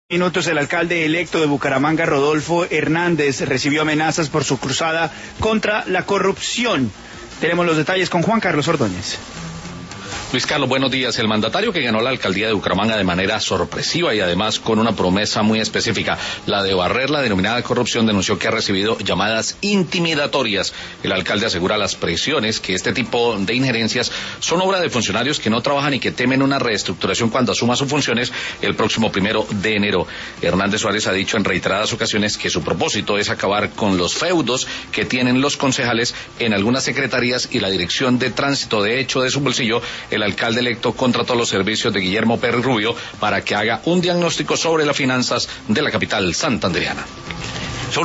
Minutos, el alcalde electo de Bucaramanga, Rodolfo Hernández, recibió amenazas por su cruzada contra la corrupción. Tenemos los detalles con Juan Carlos Ordóñez. Luis Carlos, buenos días. El mandatario que ganó la alcaldía de Bucaramanga de manera sorpresiva y además con una promesa muy específica, la de barrer la denominada corrupción, denunció que ha recibido llamadas intimidatorias. El alcalde asegura las presiones que este tipo de injerencias son obra de funcionarios que no trabajan y que temen una reestructuración cuando asuma sus funciones el próximo 1 de enero. Hernández Suárez ha dicho en reiteradas ocasiones que su propósito es acabar con los feudos que tienen los concejales en algunas secretarías y la dirección de tránsito. De hecho, de su bolsillo, el alcalde electo contrató los servicios de Guillermo Pérez Rubio para que haga un diagnóstico sobre las finanzas de la capital santandereana.